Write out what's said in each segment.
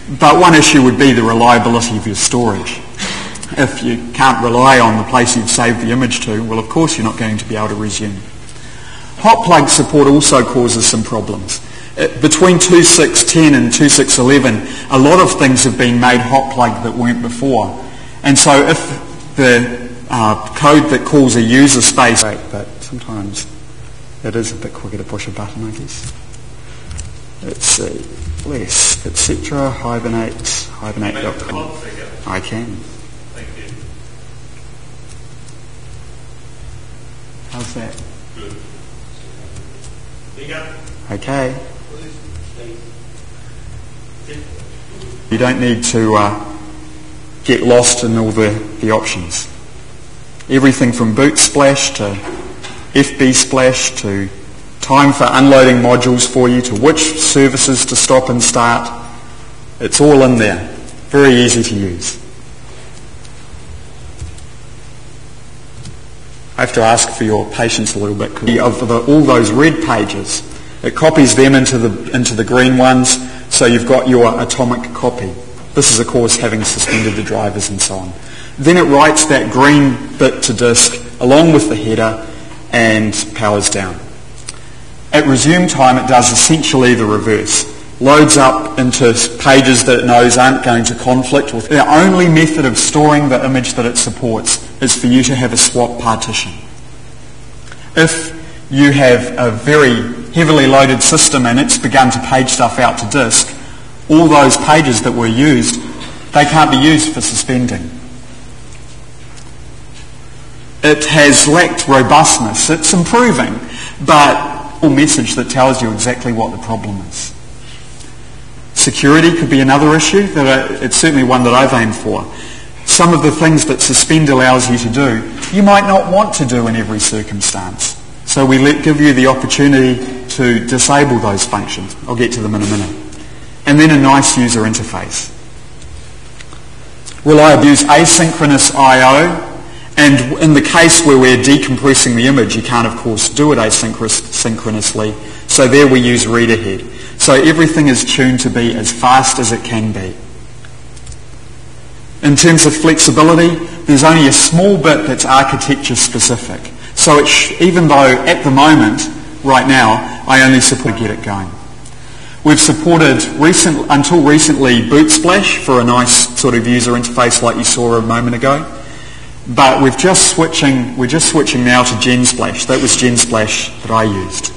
But one issue would be the reliability of your storage. If you can't rely on the place you've saved the image to, well, of course you're not going to be able to resume. Hot plug support also causes some problems. Between 2.6.10 and 2.6.11, a lot of things have been made hot plug that weren't before. And so if the code that calls a user space, but sometimes it is a bit quicker to push a button, I guess. Let's see, less, etc., hibernate.com. I can. Thank you. How's that? Good. Bigger. Okay. You don't need to get lost in all the options. Everything from boot splash to FB splash to time for unloading modules for you to which services to stop and start. It's all in there. Very easy to use. I have to ask for your patience a little bit. Of all those red pages, it copies them into the green ones, so you've got your atomic copy. This is, of course, having suspended the drivers and so on. Then it writes that green bit to disk along with the header and powers down. At resume time, it does essentially the reverse. Loads up into pages that it knows aren't going to conflict with. The only method of storing the image that it supports is for you to have a swap partition. If you have a very heavily loaded system and it's begun to page stuff out to disk, all those pages that were used, they can't be used for suspending. It has lacked robustness. It's improving, but a message that tells you exactly what the problem is. Security could be another issue. It's certainly one that I've aimed for. Some of the things that suspend allows you to do, you might not want to do in every circumstance. So we give you the opportunity to disable those functions. I'll get to them in a minute. And then a nice user interface. Reliable. Use asynchronous I/O. And in the case where we're decompressing the image, you can't, of course, do it asynchronously. So there we use read ahead. So everything is tuned to be as fast as it can be. In terms of flexibility, there's only a small bit that's architecture specific. So even though at the moment, right now, I only support get it going. We've supported until recently Boot Splash for a nice sort of user interface like you saw a moment ago. But we're just switching now to GenSplash. That was GenSplash that I used.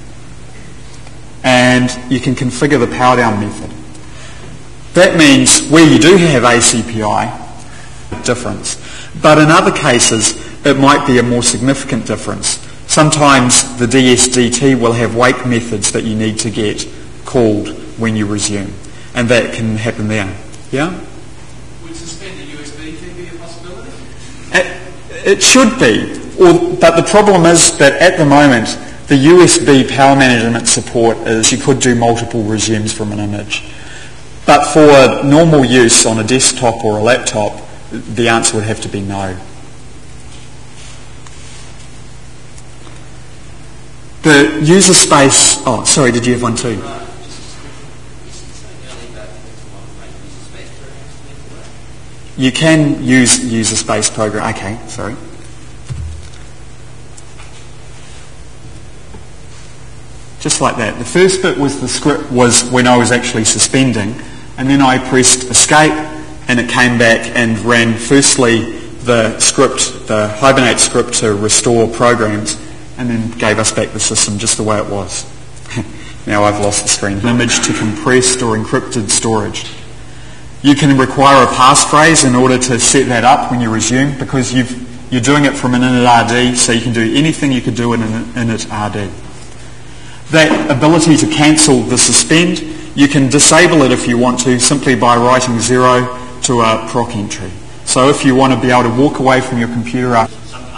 And you can configure the power down method. That means where you do have ACPI, difference. But in other cases, it might be a more significant difference. Sometimes the DSDT will have wake methods that you need to get called when you resume. And that can happen there. Yeah? Would suspend a USB key be a possibility? It should be. But the problem is that at the moment, the USB power management support is you could do multiple resumes from an image. But for normal use on a desktop or a laptop, the answer would have to be no. The user space... Oh, sorry, did you have one too? You can use user space program. Okay, sorry. Just like that. The first bit was the script was when I was actually suspending, and then I pressed escape and it came back and ran firstly the script, the Hibernate script to restore programs, and then gave us back the system just the way it was. Now I've lost the screen. Image to compressed or encrypted storage. You can require a passphrase in order to set that up when you resume, because you're doing it from an init RD, so you can do anything you could do in an init RD. That ability to cancel the suspend, you can disable it if you want to, simply by writing 0 to a proc entry. So if you want to be able to walk away from your computer after...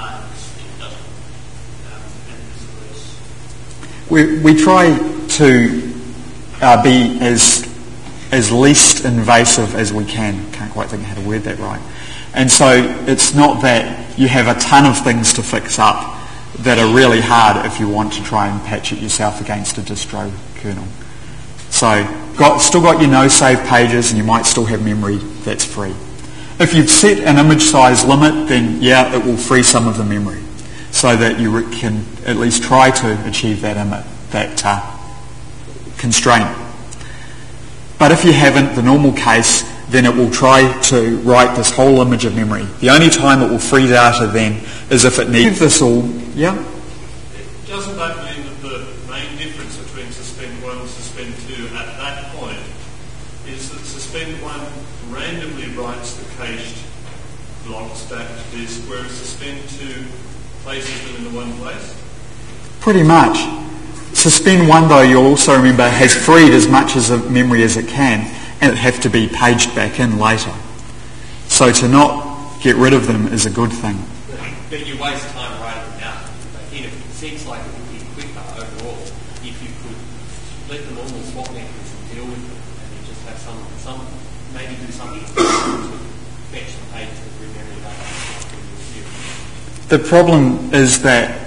We try to be as least invasive as we can. Can't quite think how to word that right. And so it's not that you have a ton of things to fix up that are really hard if you want to try and patch it yourself against a distro kernel. So still got your no save pages, and you might still have memory that's free. If you've set an image size limit, then yeah, it will free some of the memory, so that you can at least try to achieve that constraint. But if you haven't, the normal case, then it will try to write this whole image of memory. The only time it will free data then is if it needs this all. Yeah? Doesn't that mean that the main difference between suspend 1 and suspend 2 at that point is that suspend 1 randomly writes the cached blocks back to disk, whereas suspend 2 places them in the one place? Pretty much. Suspend 1, though, you'll also remember, has freed as much of memory as it can, and it have to be paged back in later. So to not get rid of them is a good thing. But you waste time writing them out. It seems like it would be quicker overall if you could let the normal swap mechanism deal with them, and then just have some maybe do something to fetch the page to bring memory back. The problem is that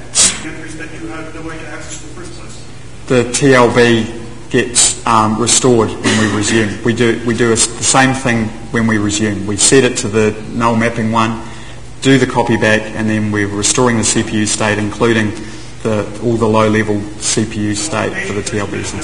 the TLB gets restored when we resume. We do the same thing when we resume. We set it to the null mapping one, do the copy back, and then we're restoring the CPU state, including all the low-level CPU state for the TLBs.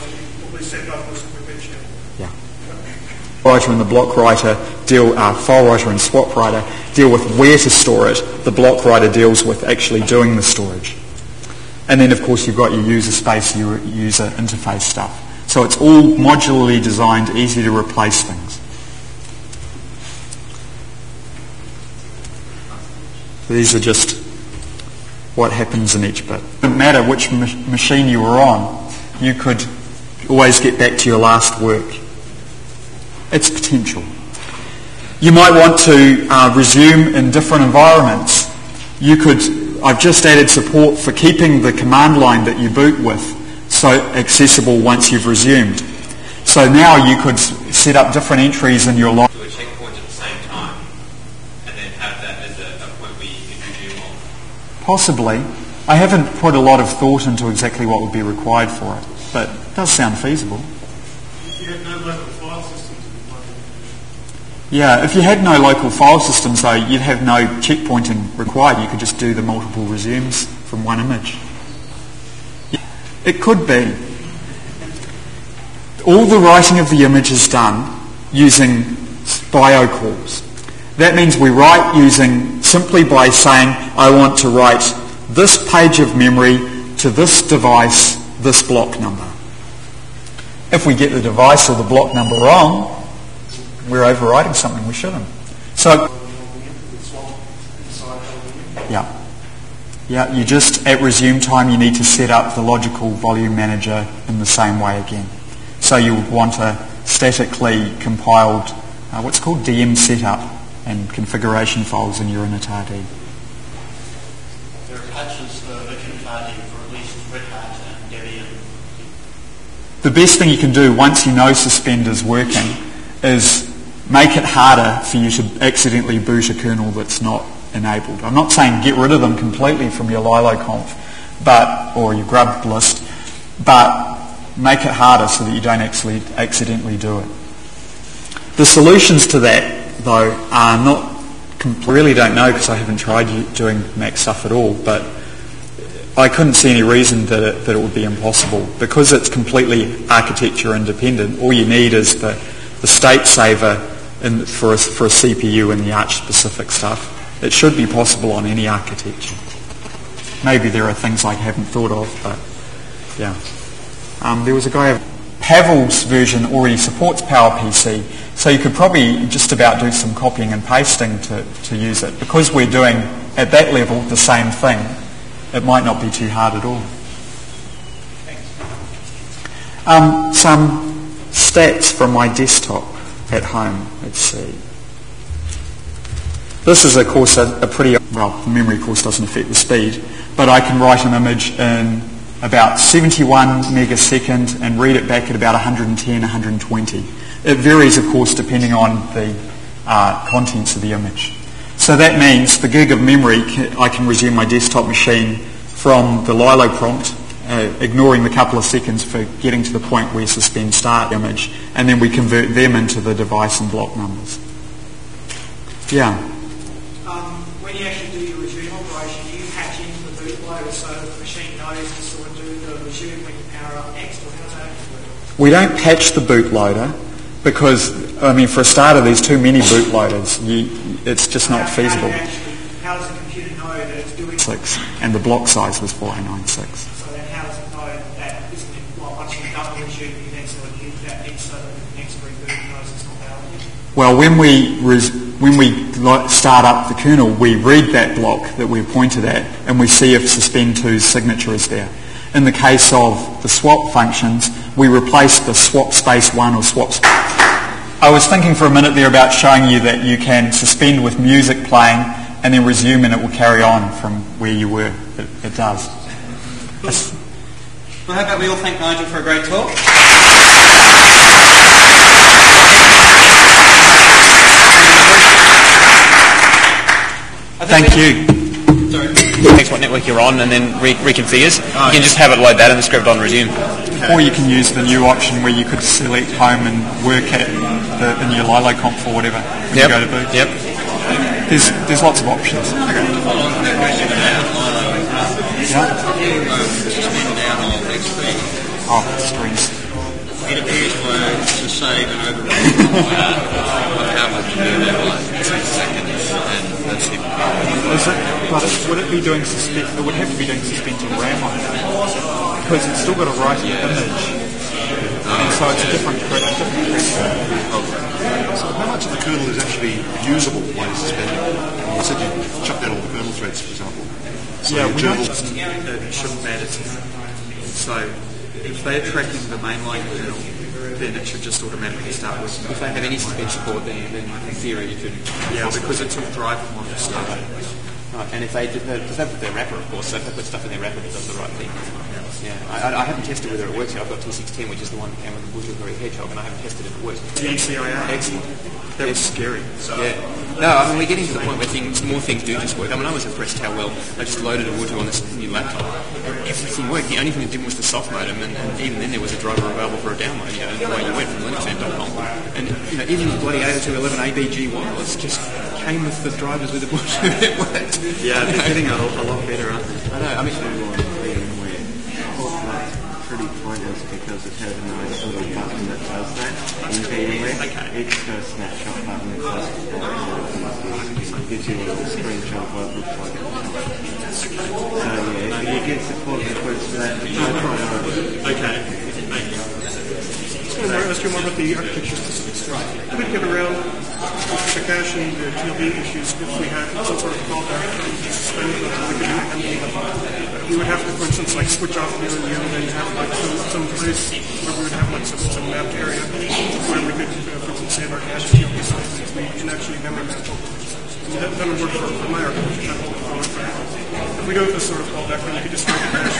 Yeah. Writer and the block writer file writer and swap writer deal with where to store it. The block writer deals with actually doing the storage. And then, of course, you've got your user space, your user interface stuff. So it's all modularly designed, easy to replace things. So these are just what happens in each bit. It doesn't matter which machine you were on, you could always get back to your last work. It's potential. You might want to resume in different environments. I've just added support for keeping the command line that you boot with so accessible once you've resumed. So now you could set up different entries in your log. Do a checkpoint at the same time and then have that as a point where you can resume on? Possibly. I haven't put a lot of thought into exactly what would be required for it, but it does sound feasible. If you had no local file systems. Yeah, if you had no local file systems, though, you'd have no checkpointing required. You could just do the multiple resumes from one image. It could be. All the writing of the image is done using bio calls. That means we write simply by saying, I want to write this page of memory to this device, this block number. If we get the device or the block number wrong, we're overwriting something we shouldn't. So, yeah, you just, at resume time, you need to set up the logical volume manager in the same way again. So you would want a statically compiled, what's called DM setup and configuration files in your initrd. There are patches for initrd for at least Red Hat and Debian. The best thing you can do once you know suspend is working is make it harder for you to accidentally boot a kernel that's not enabled. I'm not saying get rid of them completely from your liloconf, or your grub list, but make it harder so that you don't actually accidentally do it. The solutions to that, though, are not. Really don't know because I haven't tried doing Mac stuff at all, but I couldn't see any reason that it would be impossible. Because it's completely architecture independent, all you need is the state saver for a CPU and the Arch-specific stuff. It should be possible on any architecture. Maybe there are things I haven't thought of, but yeah. There was a guy, Pavel's version already supports PowerPC, so you could probably just about do some copying and pasting to use it. Because we're doing, at that level, the same thing, it might not be too hard at all. Some stats from my desktop at home. Let's see. This is, of course, a pretty, the memory, of course, doesn't affect the speed, but I can write an image in about 71 megasecond and read it back at about 110, 120. It varies, of course, depending on the contents of the image. So that means the gig of memory, I can resume my desktop machine from the Lilo prompt ignoring the couple of seconds for getting to the point where suspend start image, and then we convert them into the device and block numbers. Yeah. When you actually do your resume operation, do you patch into the bootloader so the machine knows to sort of do the resume when you power up next, or how's that actually work? We don't patch the bootloader because, for a starter, there's too many bootloaders. It's just not feasible. How does the computer know that it's doing 6, and the block size was 4096. So then how does it know that isn't it, once you've done the resume, you then sort of give that in so that the next reboot knows it's not valid? Well, when we start up the kernel, we read that block that we're pointed at, and we see if suspend 2's signature is there. In the case of the swap functions, we replace the swap space 1 or swap. I was thinking for a minute there about showing you that you can suspend with music playing and then resume, and it will carry on from where you were. It does. Well, how about we all thank Nigel for a great talk? Thank you. Sorry. Takes what network you're on and then reconfigures. You can just have it load that and script on resume. Or you can use the new option where you could select home and work at in your LiloConf or whatever when you go to boot. Yep. There's lots of options. Oh, screens. It appears to save and overwrite. How much to do that like 2 seconds, and that's it. Would it be doing suspend? It would have to be doing suspend to RAM on it because it's still got to write an image, and so it's a different pressure. So how much of the kernel is actually usable while you're suspending? You said you chucked out all the kernel threads, for example. So Yeah, it shouldn't matter to them. So if they're tracking the mainline kernel, then it should just automatically start working. If they have any suspend support, then in theory you could. Yeah, because it's all drive model stuff. Right, and if they do that with their wrapper, of course, so if they put stuff in their wrapper that does the right thing. Yeah, I haven't tested whether it works yet. I've got T610, which is the one that came with the Bluetooth Hedgehog, and I haven't tested if it works. The ECIR. Excellent. That was scary. Yeah. No, we're getting to the point where more things do just work. I was impressed how well I just loaded a Ubuntu on this new laptop. Everything worked. The only thing that didn't was the soft modem, and even then there was a driver available for a download. Away you went from linuxamp.com. And even the bloody 802.11 ABG wireless just came with the drivers with the Ubuntu. It worked. Yeah, they're getting a lot better, aren't they? I know. Pretty pointless because it has a nice little button that does that in VMware. Okay. It's a snapshot button that does it. Gives you a little screenshot of what it looks like. So yeah, if you get support requests for that, no priority. Okay. Thank you. I want to ask you more about the architecture specifics. How we get around the cache and the TLB issues if we had some sort of fallback we would have to, for instance, like switch off the and then have like some place where we would have like some mapped area where we could, for instance, save our cache TLB sizes. We can actually memory map all that would work for my architecture. If we go with this sort of fallback, then we could just make a cache